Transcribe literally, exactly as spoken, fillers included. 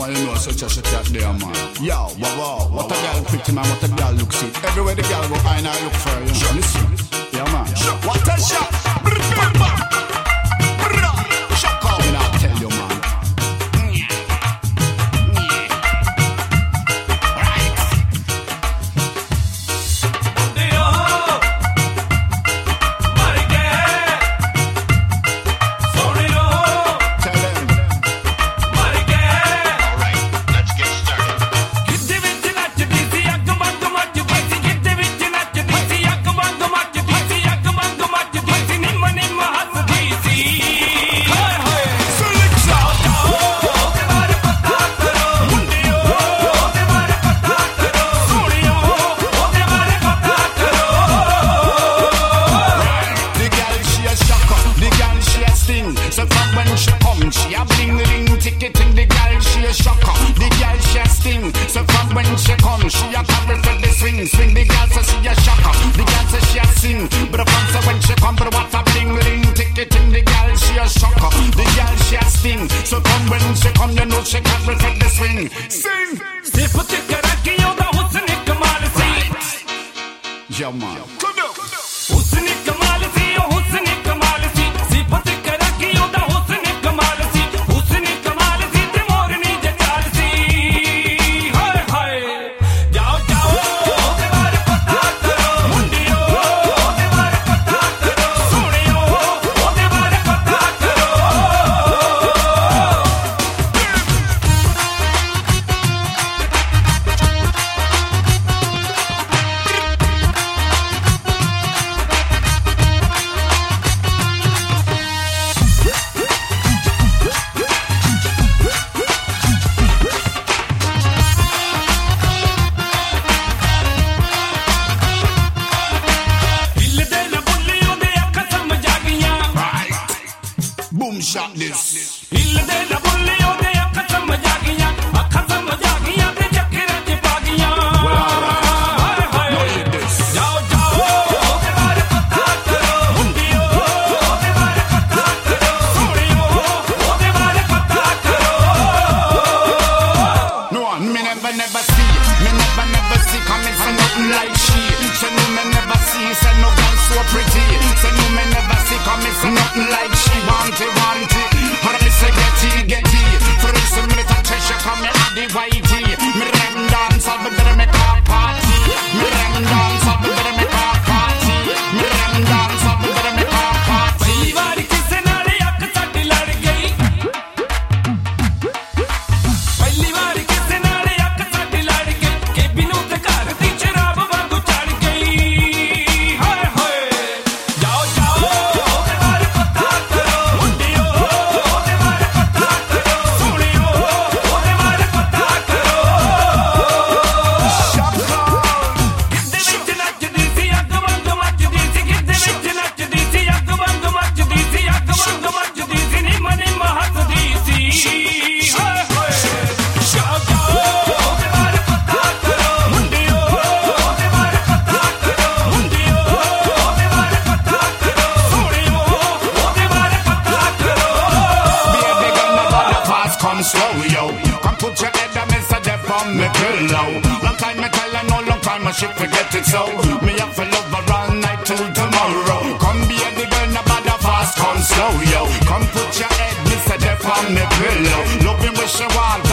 Why you know such a shit out there, man? Yo, wow, wow, what a girl pretty, man, what a girl looks sweet. Everywhere the girl go, I and I look for her, you know. Listen, yeah, man. What a shot! Shock out, and I'll tell you, man. Come put your head, Mister Death on me pillow. Looking with your wall.